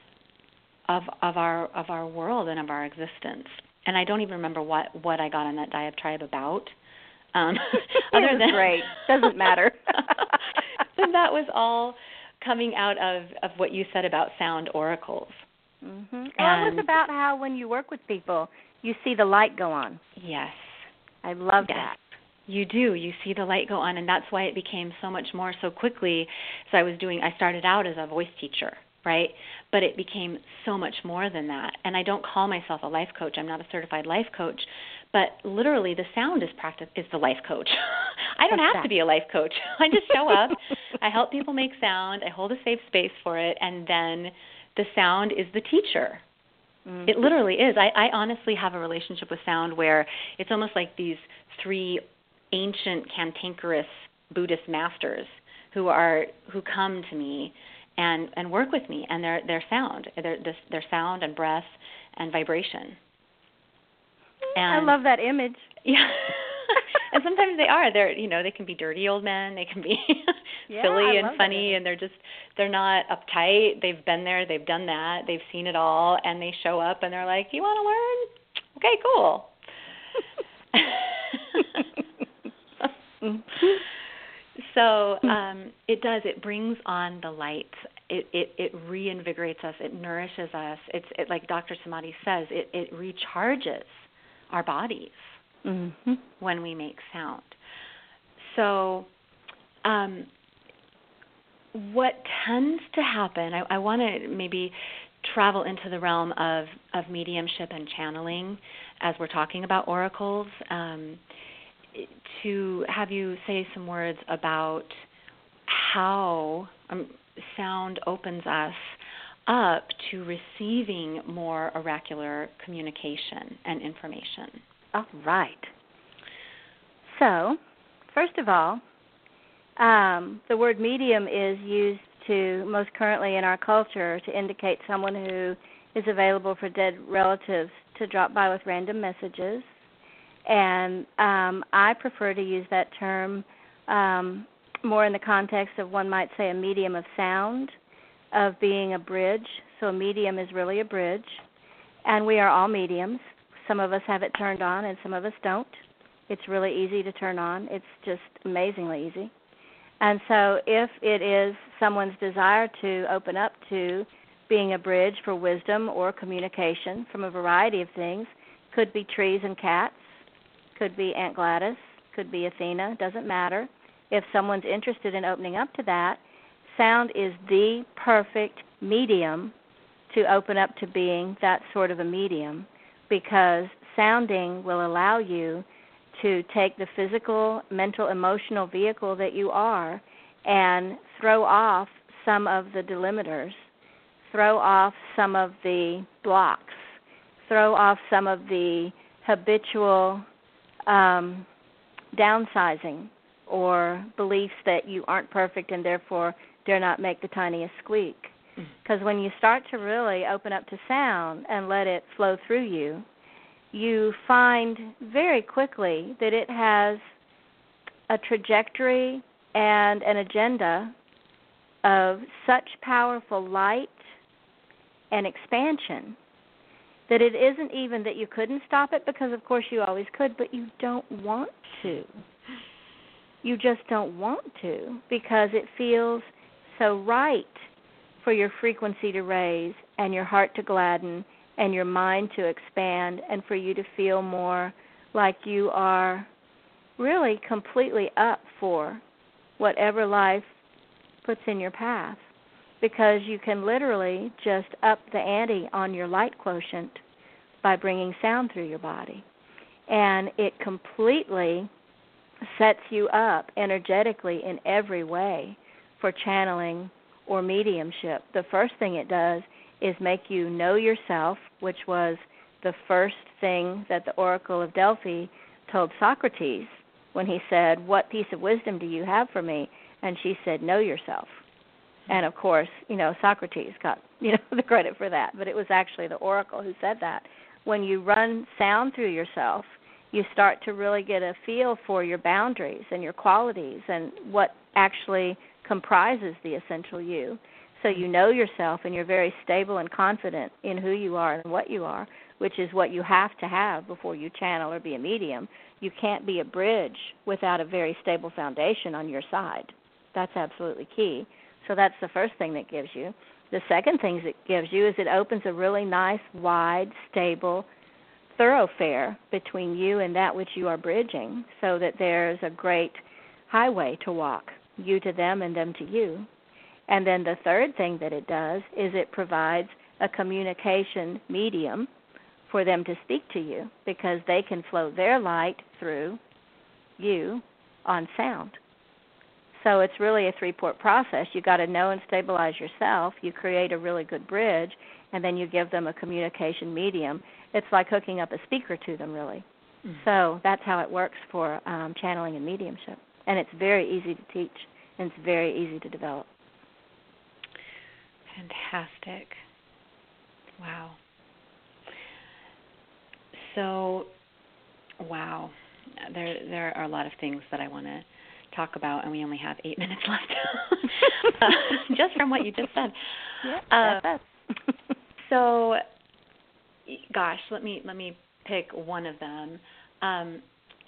of of our of our world and of our existence. And I don't even remember what, what I got on that diatribe about. Um, other than great, doesn't matter. But that was all coming out of, of what you said about sound oracles. Mm-hmm. Well, it was about how when you work with people, you see the light go on. Yes. I love yes. that. You do. You see the light go on, and that's why it became so much more so quickly. So I was doing, I started out as a voice teacher, right? But it became so much more than that. And I don't call myself a life coach. I'm not a certified life coach. But literally, the sound is practice is the life coach. I don't have to be a life coach. I just show up. I help people make sound. I hold a safe space for it, and then the sound is the teacher. Mm-hmm. It literally is. I, I honestly have a relationship with sound where it's almost like these three ancient cantankerous Buddhist masters who are who come to me and, and work with me, and their their sound, their their sound and breath and vibration. And, I love that image. Yeah. And sometimes they are. They're you know they can be dirty old men. They can be yeah, silly I and funny, and they're just they're not uptight. They've been there. They've done that. They've seen it all, and they show up and they're like, "You want to learn? Okay, cool." So um, it does. It brings on the light. It, it it reinvigorates us. It nourishes us. It's it, like Doctor Samadhi says. It it recharges our bodies mm-hmm. when we make sound. So, um, what tends to happen? I, I want to maybe travel into the realm of of mediumship and channeling as we're talking about oracles. Um, to have you say some words about how um, sound opens us up to receiving more oracular communication and information. All right. So, first of all, um, the word medium is used to most currently in our culture to indicate someone who is available for dead relatives to drop by with random messages. And um, I prefer to use that term um, more in the context of, one might say, a medium of sound, of being a bridge. So a medium is really a bridge. And we are all mediums. Some of us have it turned on and some of us don't. It's really easy to turn on. It's just amazingly easy. And so if it is someone's desire to open up to being a bridge for wisdom or communication from a variety of things, could be trees and cats, could be Aunt Gladys, could be Athena, doesn't matter. If someone's interested in opening up to that, sound is the perfect medium to open up to being that sort of a medium, because sounding will allow you to take the physical, mental, emotional vehicle that you are and throw off some of the delimiters, throw off some of the blocks, throw off some of the habitual um, downsizing or beliefs that you aren't perfect and therefore dare not make the tiniest squeak. Because when you start to really open up to sound and let it flow through you, you find very quickly that it has a trajectory and an agenda of such powerful light and expansion that it isn't even that you couldn't stop it, because of course you always could, but you don't want to. You just don't want to, because it feels so right for your frequency to raise and your heart to gladden and your mind to expand, and for you to feel more like you are really completely up for whatever life puts in your path, because you can literally just up the ante on your light quotient by bringing sound through your body. And it completely sets you up energetically in every way for channeling or mediumship. The first thing it does is make you know yourself, which was the first thing that the Oracle of Delphi told Socrates when he said, "What piece of wisdom do you have for me?" And she said, "Know yourself." And of course, you know, Socrates got, you know, the credit for that, but it was actually the Oracle who said that. When you run sound through yourself, you start to really get a feel for your boundaries and your qualities and what actually comprises the essential you. So you know yourself, and you're very stable and confident in who you are and what you are, which is what you have to have before you channel or be a medium. You can't be a bridge without a very stable foundation on your side. That's absolutely key. So that's the first thing that gives you. The second thing it gives you is it opens a really nice, wide, stable thoroughfare between you and that which you are bridging, so that there's a great highway to walk, you to them and them to you. And then the third thing that it does is it provides a communication medium for them to speak to you, because they can flow their light through you on sound. So it's really a three-port process. You've got to know and stabilize yourself. You create a really good bridge, and then you give them a communication medium. It's like hooking up a speaker to them, really. Mm-hmm. So that's how it works for um, channeling and mediumship. And it's very easy to teach, and it's very easy to develop. Fantastic. Wow. So, wow. There, there are a lot of things that I want to talk about, and we only have eight minutes left, uh, just from what you just said. Yeah, uh, so, gosh, let me let me pick one of them. Um,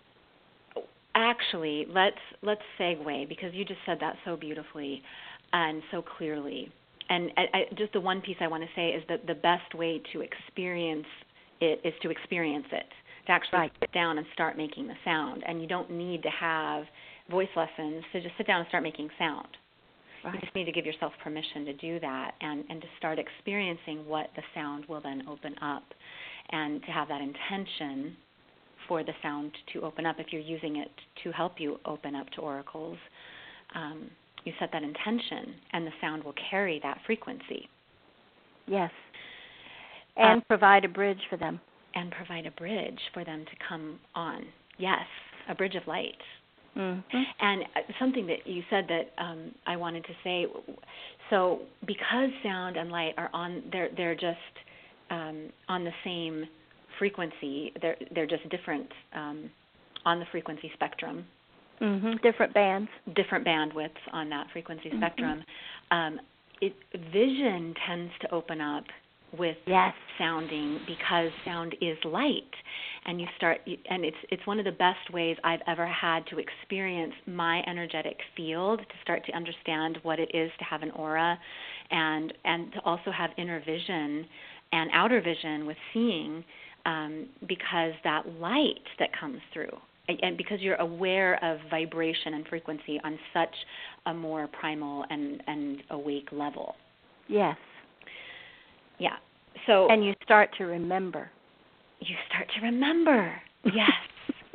actually, let's let's segue, because you just said that so beautifully and so clearly. And I, I, just the one piece I want to say is that the best way to experience it is to experience it, to actually right. sit down and start making the sound. And you don't need to have voice lessons to just sit down and start making sound. Right. You just need to give yourself permission to do that, and, and to start experiencing what the sound will then open up, and to have that intention for the sound to open up. If you're using it to help you open up to oracles, um, you set that intention, and the sound will carry that frequency. Yes. And uh, provide a bridge for them. And provide a bridge for them to come on. Yes, a bridge of light. Mm-hmm. And something that you said that um, I wanted to say, so because sound and light are on, they're they're just um, on the same frequency. They're they're just different um, on the frequency spectrum. Mm-hmm. Different bands. Different bandwidths on that frequency mm-hmm. spectrum. Um, it, vision tends to open up with yes. sounding, because sound is light, and you start, and it's it's one of the best ways I've ever had to experience my energetic field, to start to understand what it is to have an aura, and and to also have inner vision and outer vision with seeing, um, because that light that comes through, and because you're aware of vibration and frequency on such a more primal and, and awake level. Yes. Yeah. So and you start to remember. You start to remember. Yes.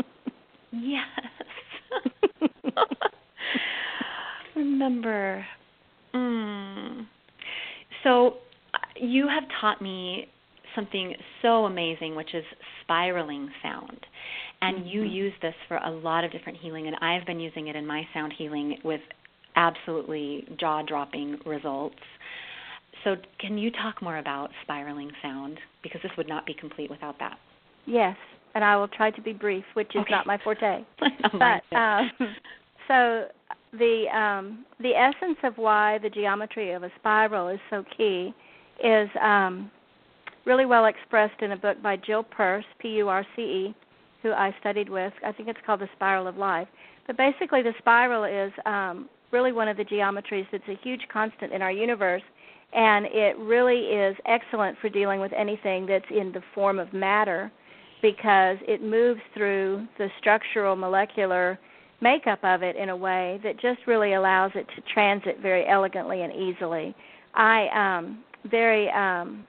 Yes. Remember. Mm. So you have taught me something so amazing, which is spiraling sound. And mm-hmm. you use this for a lot of different healing, and I've been using it in my sound healing with absolutely jaw-dropping results. So can you talk more about spiraling sound? Because this would not be complete without that. Yes, and I will try to be brief, which is okay. not my forte. but um, so the um, the essence of why the geometry of a spiral is so key is um, really well expressed in a book by Jill Peirce, P U R C E, who I studied with. I think it's called The Spiral of Life. But basically the spiral is um, really one of the geometries that's a huge constant in our universe, and it really is excellent for dealing with anything that's in the form of matter because it moves through the structural molecular makeup of it in a way that just really allows it to transit very elegantly and easily. I um, very um,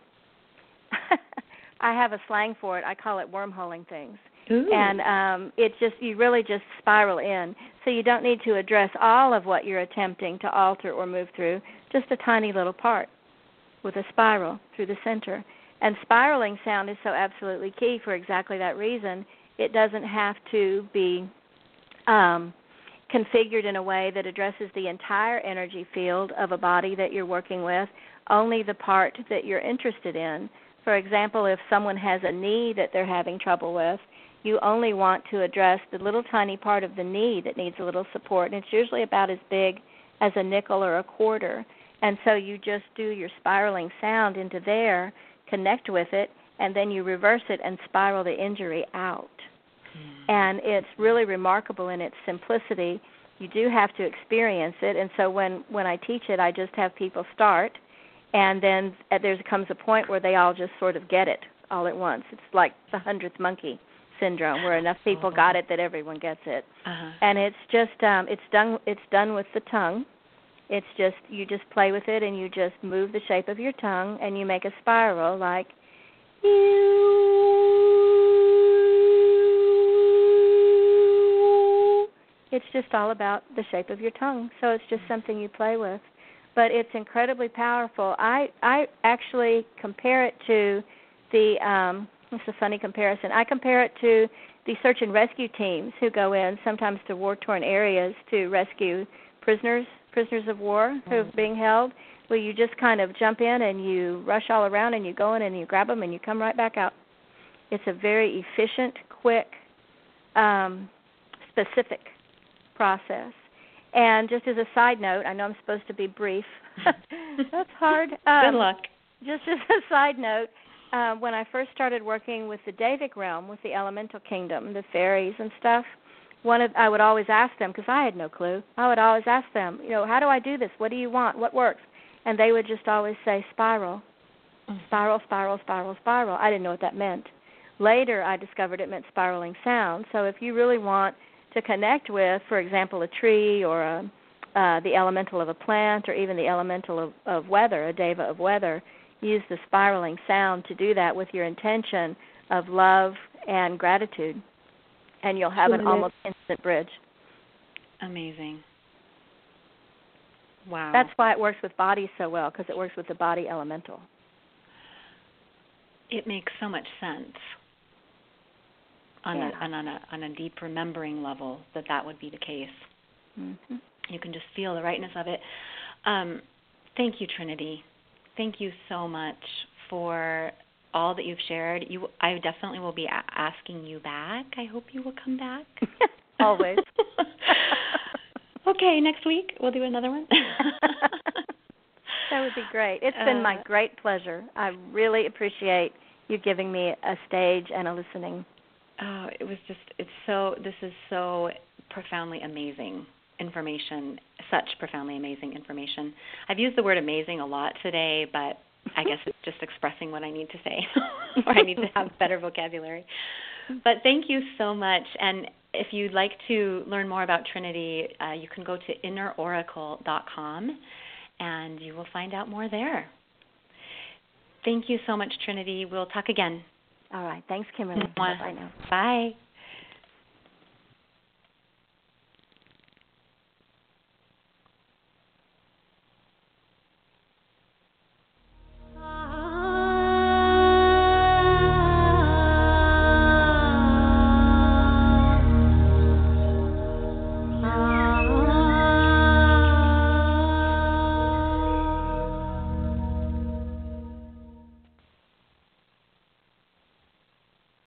I have a slang for it. I call it wormholing things. Ooh. And um, it just you really just spiral in. So you don't need to address all of what you're attempting to alter or move through, just a tiny little part with a spiral through the center. And spiraling sound is so absolutely key for exactly that reason. It doesn't have to be um, configured in a way that addresses the entire energy field of a body that you're working with, only the part that you're interested in. For example, if someone has a knee that they're having trouble with, you only want to address the little tiny part of the knee that needs a little support, and it's usually about as big as a nickel or a quarter. And so you just do your spiraling sound into there, connect with it, and then you reverse it and spiral the injury out. Mm. And it's really remarkable in its simplicity. You do have to experience it, and so when, when I teach it, I just have people start, and then there comes a point where they all just sort of get it all at once. It's like the hundredth monkey syndrome, where enough people got it that everyone gets it. Uh-huh. And it's just um, it's done. It's done with the tongue. It's just you just play with it, and you just move the shape of your tongue, and you make a spiral like you. It's just all about the shape of your tongue. So it's just something you play with, but it's incredibly powerful. I I actually compare it to the um, It's a funny comparison. I compare it to the search and rescue teams who go in sometimes to war-torn areas to rescue prisoners, prisoners of war who are being held. Well, you just kind of jump in and you rush all around and you go in and you grab them and you come right back out. It's a very efficient, quick, um, specific process. And just as a side note, I know I'm supposed to be brief. That's hard. Um, Good luck. Just as a side note, Uh, when I first started working with the Davic realm, with the elemental kingdom, the fairies and stuff, one of, I would always ask them, because I had no clue, I would always ask them, you know, how do I do this? What do you want? What works? And they would just always say spiral, spiral, spiral, spiral, spiral. I didn't know what that meant. Later, I discovered it meant spiraling sound. So if you really want to connect with, for example, a tree or a, uh, the elemental of a plant or even the elemental of, of weather, a deva of weather, use the spiraling sound to do that with your intention of love and gratitude, and you'll have an almost instant bridge. Amazing. Wow. That's why it works with bodies so well, because it works with the body elemental. It makes so much sense on, yeah. a, on, a, on a deep remembering level that that would be the case. Mm-hmm. You can just feel the rightness of it. Um, thank you, Trinity. Thank you so much for all that you've shared. You, I definitely will be a- asking you back. I hope you will come back. Always. Okay, next week we'll do another one. That would be great. It's uh, been my great pleasure. I really appreciate you giving me a stage and a listening. Oh, it was just, it's so, this is so profoundly amazing information, such profoundly amazing information. I've used the word amazing a lot today, but I guess it's just expressing what I need to say, or I need to have better vocabulary. But thank you so much. And if you'd like to learn more about Trinity, uh, you can go to inner oracle dot com, and you will find out more there. Thank you so much, Trinity. We'll talk again. All right. Thanks, Kimberly. Bye now. Bye.